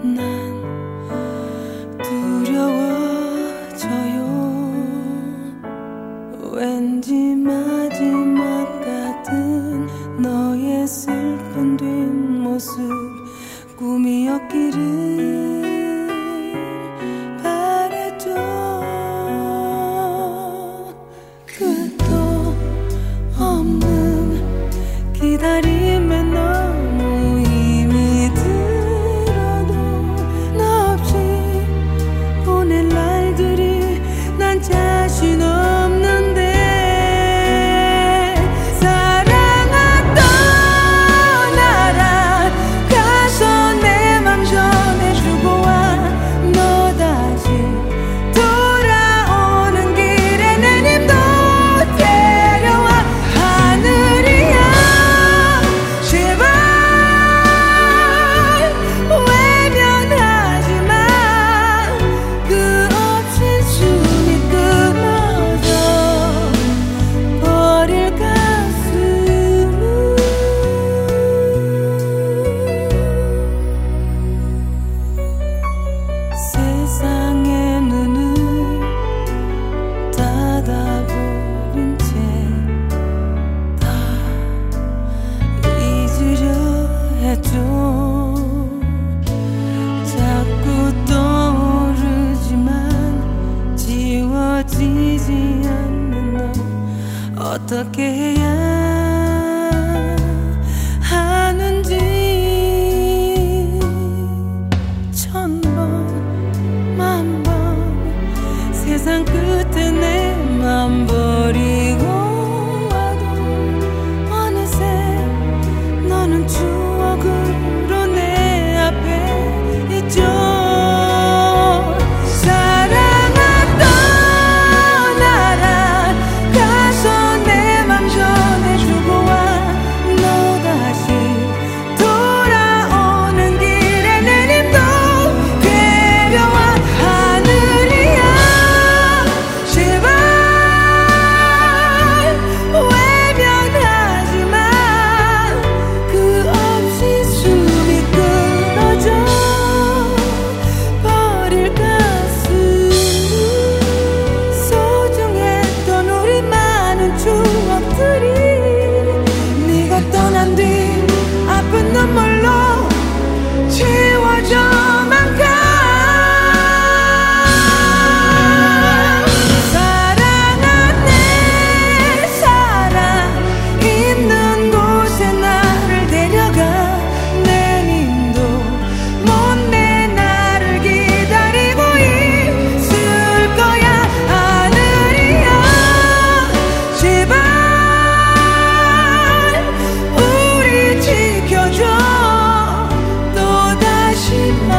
난 두려워져요. 왠지 마지막 같은 너의 슬픈 뒷모습 꿈이었기를 바랬죠. 끝도 없는 기다림에 너무 힘이 들어도 너 없이 보낼 날들이 난 자신 없는데 사랑아 떠나라 가서 내 맘 전해주고 와 너 다시 돌아오는 길에 내 님도 데려와 하늘이야 제발 외면하지마 그 없이 숨이 끊어져 버릴 가슴 세상의 문을 닫아버린 채 다 잊으려 했죠. 자꾸 떠오르지만 지워지지 않는 너 어떻게 해야 하는지 천 번 만 번 세상 끝에 내 맘 버리고 와도 어느새 너는 추억으로 내 앞에 있죠. 사랑아 떠나라 가서 내 맘 전해주고 와 너 다시 돌아오는 길에 내 님도 데려와 하늘이야 제발 외면하지마 그 없이 숨이 끊어져 버릴 가슴 소중했던 우리 많은 추억들이 네가 떠난 뒤 아픈 눈물로 지워져만 가 사랑아 내 사랑 있는 곳에 나를 데려가 내 님도 못내 나를 기다리고 있을 거야 하늘이야 제발 우리 지켜줘 또다시